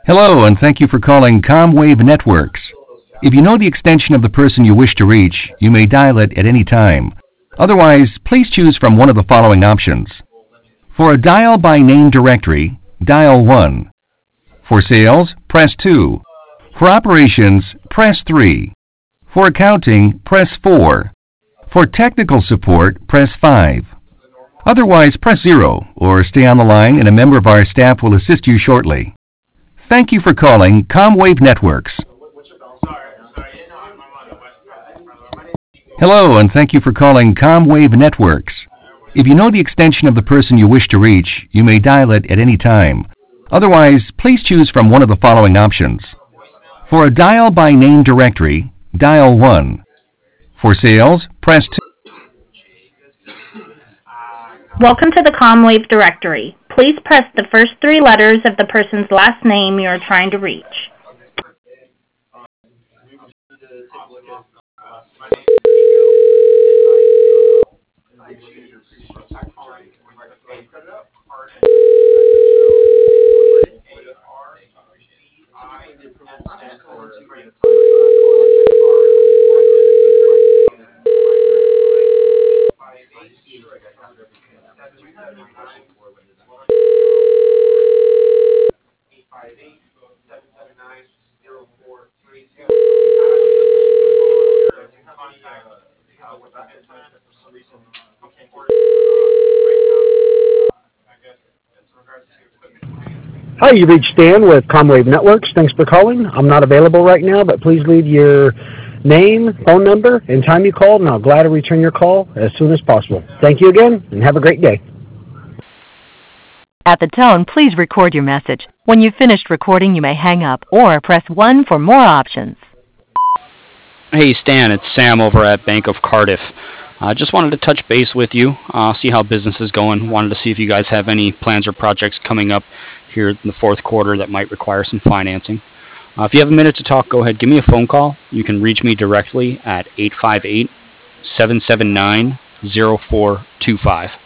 Hello, and thank you for calling Comwave Networks. If you know the extension of the person you wish to reach, you may dial it at any time. Otherwise, please choose from one of the following options. For a dial by name directory, dial 1. For sales, press 2. For operations, press 3. For accounting, press 4. For technical support, press 5. Otherwise, press 0 or stay on the line and a member of our staff will assist you shortly. Thank you for calling Comwave Networks. Hello, and thank you for calling Comwave Networks. If you know the extension of the person you wish to reach, you may dial it at any time. Otherwise, please choose from one of the following options. For a dial by name directory, dial 1. For sales, press 2. Welcome to the Comwave directory. Please press the first 3 letters of the person's last name you are trying to reach. Hi, you reached Stan with Comwave Networks. Thanks for calling. I'm not available right now, but please leave your name, phone number, and time you called, and I'll gladly return your call as soon as possible. Thank you again, and have a great day. At the tone, please record your message. When you've finished recording, you may hang up or press 1 for more options. Hey Stan, it's Sam over at Bank of Cardiff. Just wanted to touch base with you, see how business is going. Wanted to see if you guys have any plans or projects coming up here in the fourth quarter that might require some financing. If you have a minute to talk, go ahead, give me a phone call. You can reach me directly at 858-779-0425.